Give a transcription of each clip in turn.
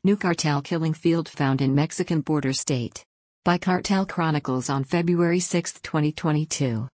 New cartel killing field found in Mexican border state. By Cartel Chronicles on February 6, 2022.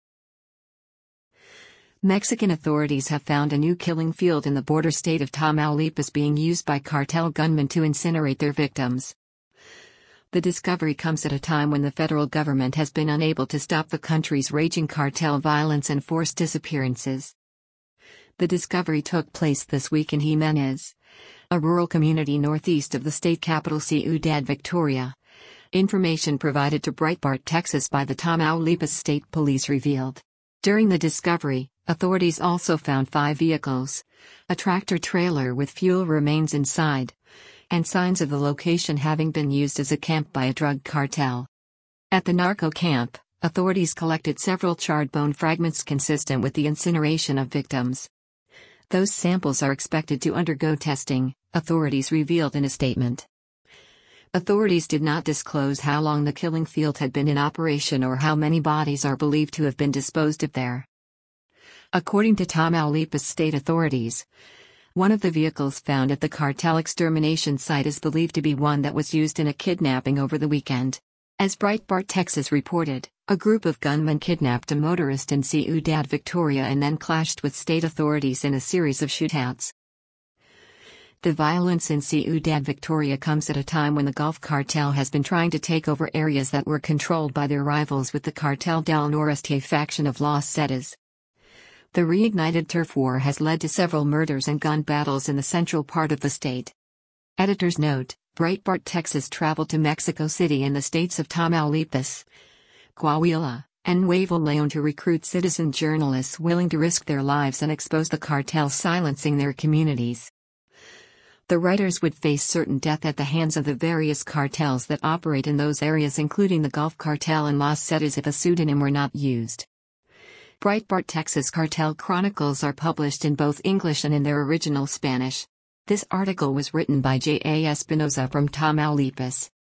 Mexican authorities have found a new killing field in the border state of Tamaulipas being used by cartel gunmen to incinerate their victims. The discovery comes at a time when the federal government has been unable to stop the country's raging cartel violence and forced disappearances. The discovery took place this week in Jimenez, a rural community northeast of the state capital Ciudad Victoria. Information provided to Breitbart Texas by the Tamaulipas State Police revealed. During the discovery, authorities also found 5 vehicles, a tractor-trailer with fuel remains inside, and signs of the location having been used as a camp by a drug cartel. At the narco camp, authorities collected several charred bone fragments consistent with the incineration of victims. Those samples are expected to undergo testing, authorities revealed in a statement. Authorities did not disclose how long the killing field had been in operation or how many bodies are believed to have been disposed of there. According to Tamaulipas state authorities, one of the vehicles found at the cartel extermination site is believed to be one that was used in a kidnapping over the weekend. As Breitbart Texas reported, a group of gunmen kidnapped a motorist in Ciudad Victoria and then clashed with state authorities in a series of shootouts. The violence in Ciudad Victoria comes at a time when the Gulf Cartel has been trying to take over areas that were controlled by their rivals with the Cartel del Noreste faction of Los Zetas. The reignited turf war has led to several murders and gun battles in the central part of the state. Editor's note: Breitbart Texas traveled to Mexico City in the states of Tamaulipas, Coahuila, and Nuevo León to recruit citizen journalists willing to risk their lives and expose the cartels silencing their communities. The writers would face certain death at the hands of the various cartels that operate in those areas, including the Gulf Cartel and Los Zetas, if a pseudonym were not used. Breitbart Texas Cartel Chronicles are published in both English and in their original Spanish. This article was written by J. A. Espinoza from Tamaulipas.